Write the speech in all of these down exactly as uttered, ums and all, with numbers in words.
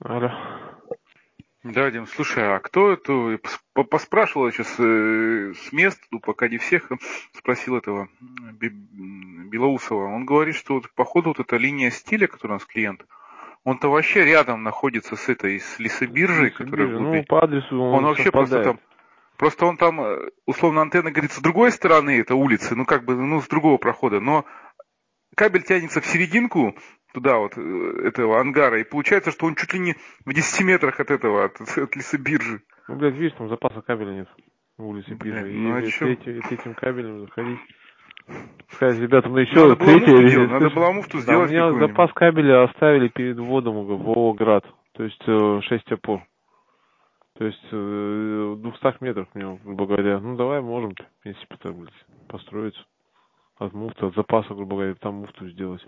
Алло. Да, Дим, слушай, а кто это? Пос- Поспрашивал сейчас э, с мест, ну, пока не всех, спросил этого м, Би- м, Белоусова. Он говорит, что вот, походу вот эта линия стиля, которая у нас клиент, он-то вообще рядом находится с этой, с лесобиржей, которая в Лесобиржа. Ну, глуби. по адресу Он он вообще просто совпадает. там, просто он там, э, условно, антенна, говорит, с другой стороны этой улицы, ну, как бы, ну, с другого прохода, но кабель тянется в серединку, туда вот, э, этого ангара, и получается, что он чуть ли не в десяти метрах от этого, от, от лесобиржи. Ну, блядь, видишь, там запаса кабеля нет в улице Блин, биржи. ну а И чё? третьим, этим кабелем заходить. Сказать, ребята, ну Надо еще было муфту делать, третий, надо слышь, было муфту да, у сделать меня запас какую-нибудь. кабеля оставили перед вводом в ООО «Град». То есть э, шесть опор. То есть э, в двухстах метрах мне, грубо говоря. Ну, давай можем, в принципе, так, блядь, построиться. От муфты, от запаса, грубо говоря, там муфту сделать.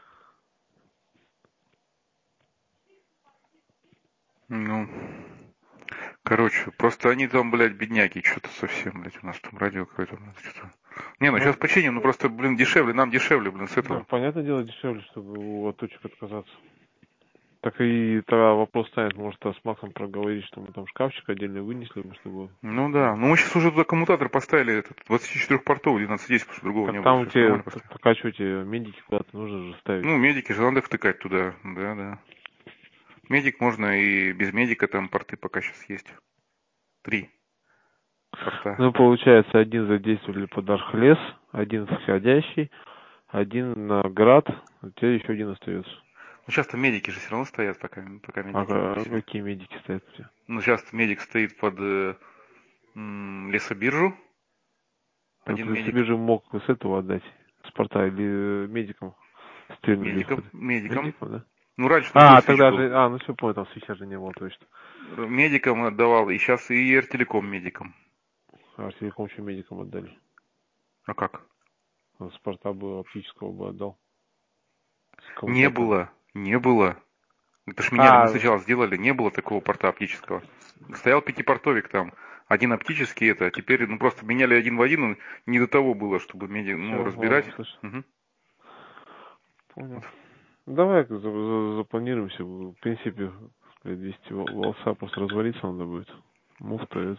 Ну, короче, просто они там, блядь, бедняки, что-то совсем, блядь, у нас там радио какое-то, блядь, что-то. Не, ну Ну, сейчас починим, ну просто, блин, дешевле, нам дешевле, блин, с да, этого. понятное дело, дешевле, чтобы от точек отказаться. Так и тогда вопрос станет, может, а с Максом проговорить, что мы там шкафчик отдельно вынесли, бы, чтобы... Ну да, ну мы сейчас уже туда коммутатор поставили, этот, двадцатичетырёхпортовый, двенадцать десять, потому что другого Так не было, там у сейчас тебя, нормально поставили. так а что тебе, медики куда-то нужно же ставить? Ну, медики же надо втыкать туда, да, да. Медик можно и без медика, там порты пока сейчас есть. Три порта. Ну, получается, один задействовали под Архлес, один входящий, один на Град, у тебя еще один остается. Ну сейчас-то медики же все равно стоят, пока, пока А медики ка- все. какие медики стоят у тебя? Ну сейчас медик стоит под э, м, лесобиржу, Так один ты себе медик. же мог с этого отдать, с порта, или э, медикам стрельнули их? Медиком, медиком. Медикам, да? Ну раньше другой А, свич тогда был. же, а, ну все, понял, там свеча же не было, точно. Медикам отдавал, и сейчас и Эртелеком медикам. А, телеком еще медикам отдали. А как? А с порта бы оптического бы отдал. С Не коммутатором. было, не было. Это ж меняли, мы А, сначала сделали, не было такого порта оптического. Стоял пятипортовик там, один оптический это, а теперь ну просто меняли один в один, ну, не до того было, чтобы меди, ну, все, разбирать. ладно, слышь. Мгм. Понял. Вот. Давай за- за- запланируемся. В принципе, двести волоса просто развалиться надо будет. Муфта этот.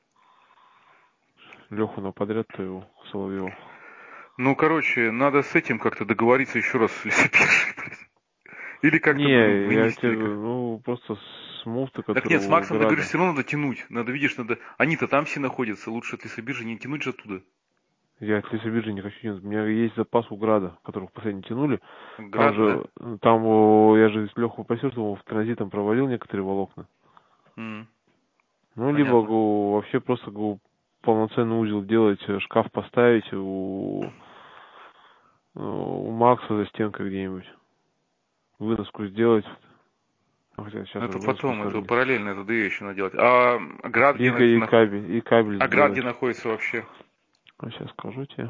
Леху на подряд то его, Соловьева. Ну, короче, надо с этим как-то договориться еще раз с лесопилкой, блядь. Или как-то, блин, Не, я вынести, тебе или говорю, как. ну, просто с муфты, Так которая нет, с у Максом договоришься, Града. все равно надо тянуть. Надо, видишь, надо. Они-то там все находятся, лучше от лесобиржи не тянуть же оттуда. Я от лесобиржи не хочу тянуть. У меня есть запас у Града, которых последний тянули. Там Града, да? же, там, о, я же Леху попросил, чтобы он в транзитом провалил некоторые волокна. М, Ну, либо понятно. го, вообще просто го, полноценный узел делать, э, шкаф поставить у, э, у Макса за стенкой где-нибудь. Выноску сделать. Ну, хотя сейчас уже Это выноску потом, это сделали. параллельно, это две еще надо делать. А Град И, где ка- на- и находится? кабель, и кабель А Град где сделать. находится вообще? А сейчас скажу тебе.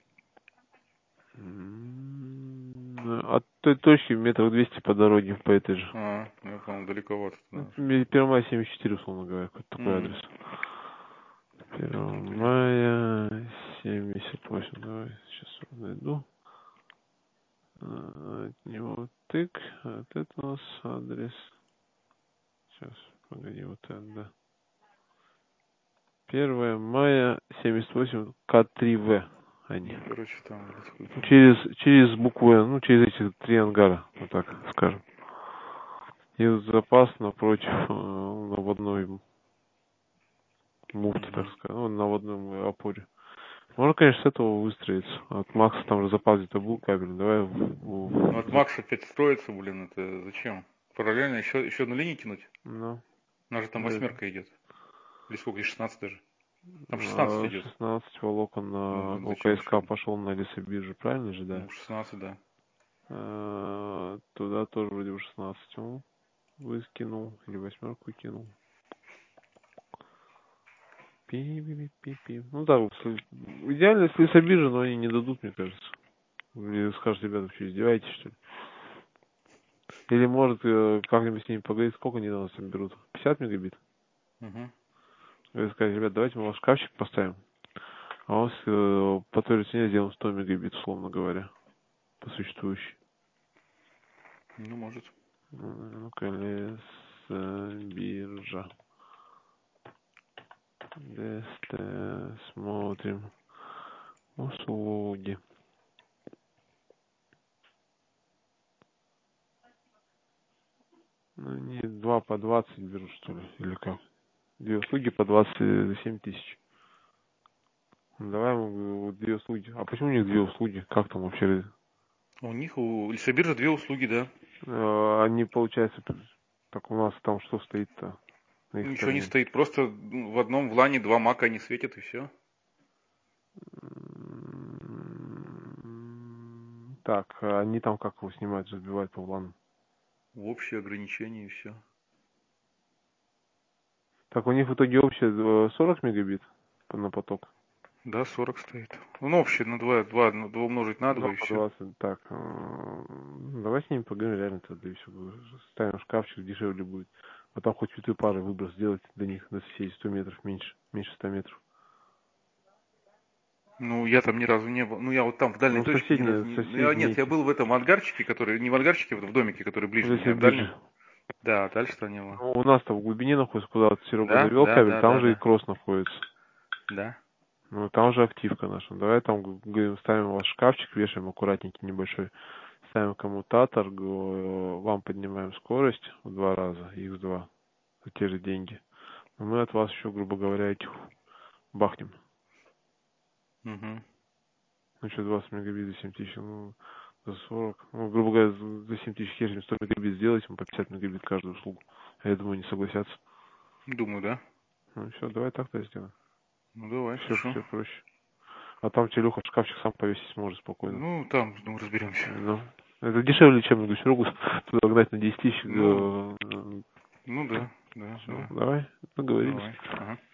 М, От той точки метров двести по дороге, по этой же. А, я понял, далековато Ну, туда. Первомая семьдесят четыре, условно говоря, какой-то такой М, адрес. понятно. Первомая семьдесят восемь. Давай сейчас найду. А, От него тык. Вот это у нас адрес. Сейчас, погоди, вот это, да. Первое мая семьдесят восемь К три В они. Ну, короче, там, блядь, Ну, какой-то. через, через букву Н, ну, через эти три ангара, вот так скажем. И вот запас напротив э, наводной муфты, так Мгм. сказать, ну, наводной опоре. Можно, конечно, с этого выстроиться. От Макса там же запас где-то был кабель. Давай в, Ну, от в- зап- Макса опять строится, блин, это зачем? Параллельно еще, еще одну линию тянуть? ну, У нас же там да, восьмерка идет. Или сколько, и шестнадцать даже. Там шестнадцать а идет. шестнадцать волокон Ну, на блин, зачем еще ОКСК одну? пошел на лесобиржу, правильно же, да? Ну, шестнадцать, да. А, туда тоже вроде бы шестнадцать он выскинул или восьмерку кинул. Пи-пи-пи-пи. Ну да, вот, с- идеально, если лесобиржа, но они не дадут, мне кажется. Или скажут, ребята, вы что, издеваетесь, что ли? Или может э, как-нибудь с ними поговорить, сколько они на нас там берут? пятьдесят мегабит? Угу. Или сказать, ребят, давайте мы ваш шкафчик поставим, а у вас э, по той же цене сделаем сто мегабит, условно говоря, по существующей. Ну, может. Ну-ка, лес... биржа. ди эс тэ. Смотрим. Услуги. Ну, не два по двадцать берут, что ли, или как? Две услуги по двадцать семь тысяч. Ну, давай ему две услуги. А почему у них две услуги? Как там вообще? У них, у Лесобиржа две услуги, да. Э, Они, получается, так у нас там что стоит-то на их Ничего не стороне? стоит, просто в одном в лане два мака не светят и все. М, Так, а они там как его снимают, разбивают по плану? В общее ограничение и все. Так, у них в итоге общее э, сорок мегабит на поток? Да, сорок стоит. Ну, общее на два, два, на два умножить на два два и по все. двадцать. Так, э, давай с ними поговорим, реально тогда и все. Ставим шкафчик, дешевле будет. А там хоть чуть пары выброс сделать до них, до соседей сто метров меньше, меньше ста метров. Ну, я там ни разу не был. Ну, я вот там в дальней Ну, точке ни разу соседние, не... Ну, я- нет, соседние я эти, был в этом ангарчике, который... Не в ангарчике, вот в домике, который в ближе мне, а в дальнем. лесобирже. Да, дальше-то не было. Ну, у нас-то в глубине находится, куда вот Серега Да, завел да, кабель, да, там да, же и да. кросс находится. Да. Ну, там же активка наша. Давай там, говорим, ставим у вас шкафчик, вешаем аккуратненький, небольшой. Ставим коммутатор, го- вам поднимаем скорость в два раза, икс два, за те же деньги. Но мы от вас еще, грубо говоря, этих бахнем. Угу. Ну, что, двадцать мегабит за семь тысяч, ну, за сорок. Ну, грубо говоря, за за семь тысяч херим сто мегабит сделать, мы по пятьдесят мегабит каждую услугу. А я думаю, не согласятся. Думаю, да. Ну, все, давай так-то сделаем. Ну, давай, Все, хорошо. все проще. А там Телюха шкафчик сам повесить сможет спокойно. Ну, там, ну, разберемся. Ну, это дешевле, чем на Серегу туда гнать на десять тысяч. Ну, Все, ну да, да, да. давай, договорились. Давай. Ага.